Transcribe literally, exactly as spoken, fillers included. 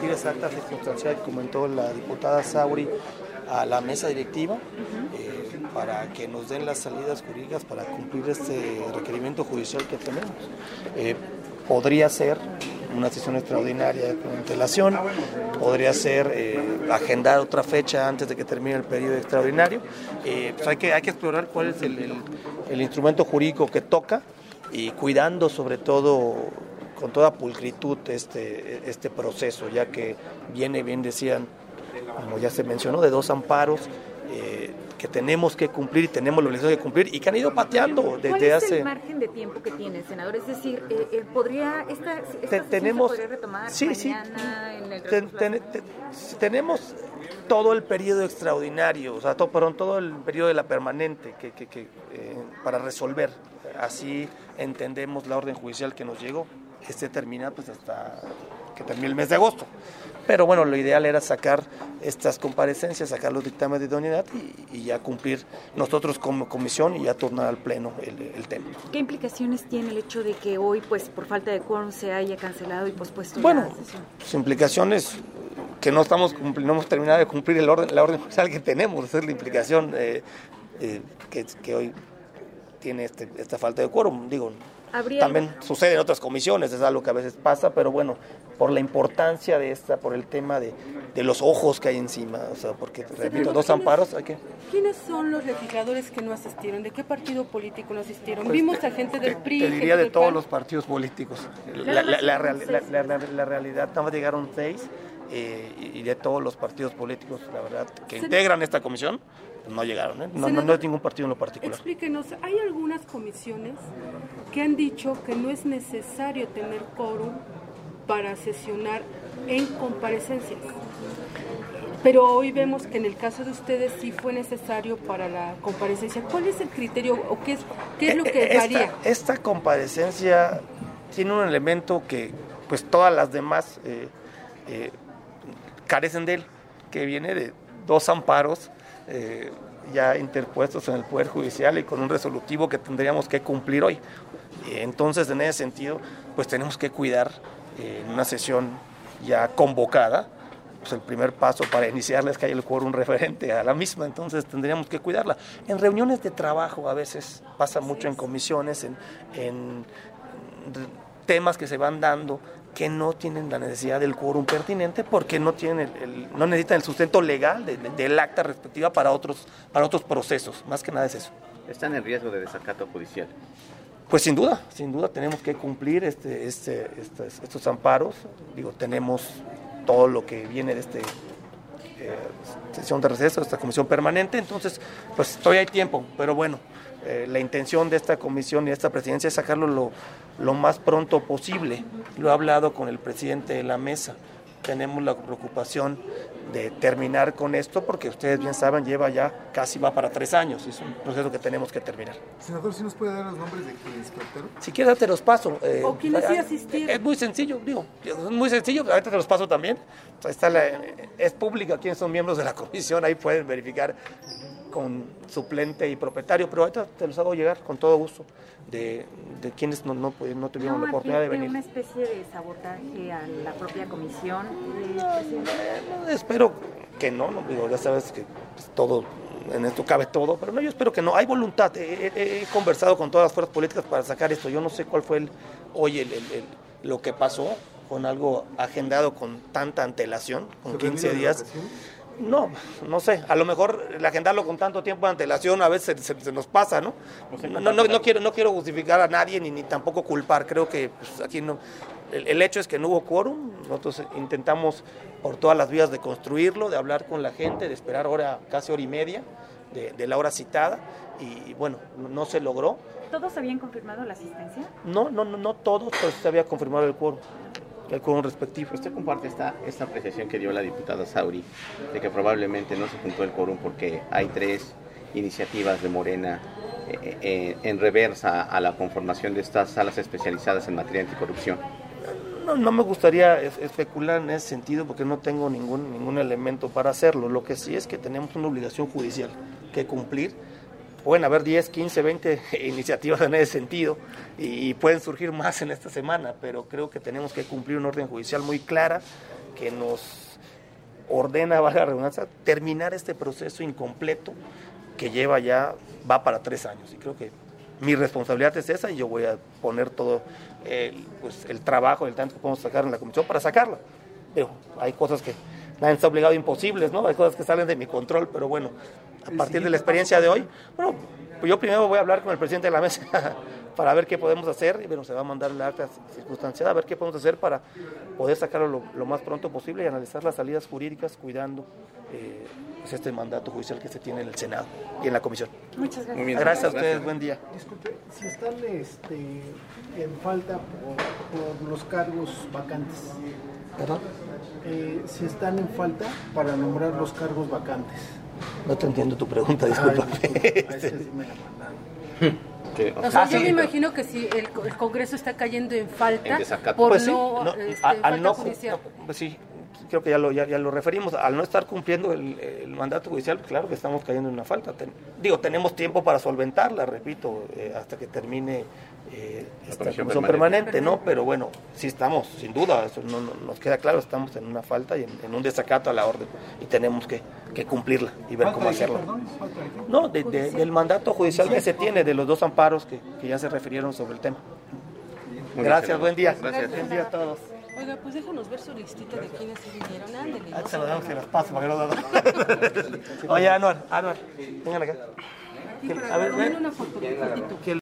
remitir esa acta circunstancial que comentó la diputada Sauri a la mesa directiva, eh, para que nos den las salidas jurídicas para cumplir este requerimiento judicial que tenemos. Eh, podría ser una sesión extraordinaria con antelación, podría ser eh, agendar otra fecha antes de que termine el periodo extraordinario. Eh, pues hay que, hay que explorar cuál es el, el, el instrumento jurídico que toca y cuidando sobre todo con toda pulcritud este, este proceso, ya que viene, bien decían, como ya se mencionó, de dos amparos eh, que tenemos que cumplir y tenemos la obligación de cumplir y que han ido pateando desde hace... ¿Cuál es hace... el margen de tiempo que tiene, senador? Es decir, eh, eh, ¿podría esta, esta Te, tenemos, se podría retomar sí, mañana sí, en el ten, ten, ten, tenemos todo el periodo extraordinario, o sea, todo, perdón, todo el periodo de la permanente que, que, que eh, para resolver. Así entendemos la orden judicial que nos llegó. Esté terminada pues hasta que termine el mes de agosto. Pero bueno, lo ideal era sacar estas comparecencias, sacar los dictámenes de idoneidad y, y ya cumplir nosotros como comisión y ya tornar al pleno el, el tema. ¿Qué implicaciones tiene el hecho de que hoy, pues por falta de quórum, se haya cancelado y pospuesto bueno, la sesión? Sus implicaciones que no estamos no hemos terminado de cumplir el orden, la orden judicial que tenemos, esa es la implicación eh, eh, que, que hoy tiene este, esta falta de quórum, digo. También sucede en otras comisiones, es algo que a veces pasa, pero bueno, por la importancia de esta, por el tema de, de los ojos que hay encima, o sea, porque, repito, dos amparos, hay que... ¿Quiénes son los legisladores que no asistieron? ¿De qué partido político no asistieron? Pues Vimos te, a gente del te, P R I... Te diría de del todos P A N. los partidos políticos. La, la, la, real, la, la, la, la realidad, nada más llegaron seis, eh, y de todos los partidos políticos, la verdad, que Se integran esta comisión, no llegaron, ¿eh? no, no, no es ningún partido en lo particular. Explíquenos, hay algunas comisiones que han dicho que no es necesario tener quórum para sesionar en comparecencias, pero hoy vemos que en el caso de ustedes sí fue necesario para la comparecencia. ¿Cuál es el criterio o qué es, qué es lo que esta, varía? Esta comparecencia tiene un elemento que pues todas las demás eh, eh, carecen de él, que viene de dos amparos Eh, ya interpuestos en el Poder Judicial y con un resolutivo que tendríamos que cumplir hoy. Entonces, en ese sentido, pues tenemos que cuidar eh, en una sesión ya convocada, pues el primer paso para iniciarla es que haya el quórum referente a la misma, entonces tendríamos que cuidarla. En reuniones de trabajo a veces pasa mucho en comisiones, en, en temas que se van dando, que no tienen la necesidad del quórum pertinente porque no tienen el, el, no necesitan el sustento legal de, de, del acta respectiva para otros, para otros procesos, más que nada es eso. ¿Están en riesgo de desacato judicial? Pues sin duda, sin duda tenemos que cumplir este, este, estos, estos amparos, digo, tenemos todo lo que viene de este eh, sesión de receso, de esta comisión permanente, entonces pues todavía hay tiempo, pero bueno, eh, la intención de esta comisión y de esta presidencia es sacarlo lo, lo más pronto posible. Lo he hablado con el presidente de la mesa, tenemos la preocupación de terminar con esto porque ustedes bien saben, lleva ya casi va para tres años y es un proceso que tenemos que terminar. Senador, ¿sí nos puede dar los nombres de quienes quitaron? Si quieres te los paso. Eh, ¿O quienes sí asistieron? Es muy sencillo, digo, es muy sencillo, ahorita te los paso también. Ahí está la, es pública quiénes son miembros de la comisión, ahí pueden verificar con suplente y propietario, pero ahorita te los hago llegar con todo gusto de, de quienes no, no, no tuvieron no, la oportunidad de venir. ¿Una especie de sabotaje a la propia comisión? Eh, no, no, espero que no, no, digo, ya sabes que pues, todo, en esto cabe todo, pero no, yo espero que no, hay voluntad, he, he, he conversado con todas las fuerzas políticas para sacar esto, yo no sé cuál fue el, hoy el, el, el, lo que pasó con algo agendado con tanta antelación, con quince días. No, no sé, a lo mejor el agendarlo con tanto tiempo de antelación a veces se, se, se nos pasa, ¿no? No, no, no, no, quiero, no quiero justificar a nadie ni, ni tampoco culpar, creo que pues, aquí no, el, el hecho es que no hubo quórum, nosotros intentamos por todas las vías de construirlo, de hablar con la gente, de esperar hora, casi hora y media de, de la hora citada y bueno, no se logró. ¿Todos habían confirmado la asistencia? No, no, no, no todos, pero se había confirmado el quórum. El quórum respectivo. ¿Usted comparte esta, esta apreciación que dio la diputada Sauri de que probablemente no se juntó el quórum porque hay tres iniciativas de Morena eh, eh, en reversa a la conformación de estas salas especializadas en materia anticorrupción? No, no me gustaría especular en ese sentido porque no tengo ningún, ningún elemento para hacerlo. Lo que sí es que tenemos una obligación judicial que cumplir. Pueden haber diez, quince, veinte iniciativas en ese sentido y pueden surgir más en esta semana, pero creo que tenemos que cumplir una orden judicial muy clara que nos ordena, valga la redundancia, terminar este proceso incompleto que lleva ya, va para tres años. Y creo que mi responsabilidad es esa y yo voy a poner todo el, pues, el trabajo, el tanto que podemos sacar en la comisión para sacarla. Pero hay cosas que nadie está obligado, imposibles, ¿no? Hay cosas que salen de mi control, pero bueno, a partir de la experiencia de hoy, bueno, pues yo primero voy a hablar con el presidente de la mesa para ver qué podemos hacer, y bueno, se va a mandar la acta circunstanciada, a ver qué podemos hacer para poder sacarlo lo, lo más pronto posible y analizar las salidas jurídicas cuidando eh, pues este mandato judicial que se tiene en el Senado y en la comisión. Muchas gracias. Muy bien, Gracias a gracias. ustedes, buen día. Disculpe, si están este, en falta por, por los cargos vacantes, ¿Perdón? eh, si están en falta para nombrar los cargos vacantes. No te entiendo tu pregunta, Ay, disculpa. disculpe, a ese sí me la mandaron. Que, o O sea, sea, Ah, yo sí, me pero- imagino que si el, el Congreso está cayendo en falta En desacato. por Pues sí, no, no, este, a- al falta no, judicial. no, pues sí, creo que ya lo, ya, ya lo referimos, al no estar cumpliendo el, el mandato judicial, pues claro que estamos cayendo en una falta. Ten- digo, tenemos tiempo para solventarla, repito, eh, hasta que termine eh, esta comisión comisión permanente. permanente, ¿no? Pero bueno, sí estamos, sin duda, eso no, no- nos queda claro, estamos en una falta y en, en un desacato a la orden y tenemos que, que cumplirla y ver cómo hacerlo. Perdón, falta de qué? No, de- de- del mandato judicial que se tiene, de los dos amparos que, que ya se refirieron sobre el tema. muy bien, Gracias, senador. buen día. Gracias. Buen día a todos. Oiga, pues déjanos ver su listita de quienes sí vinieron. Ándale. Ahí no se lo se damos hagan. y las paso para que no Oye, Anuar, Anuar, vengan acá. Sí, para A ver, tomar ven. una foto. Que el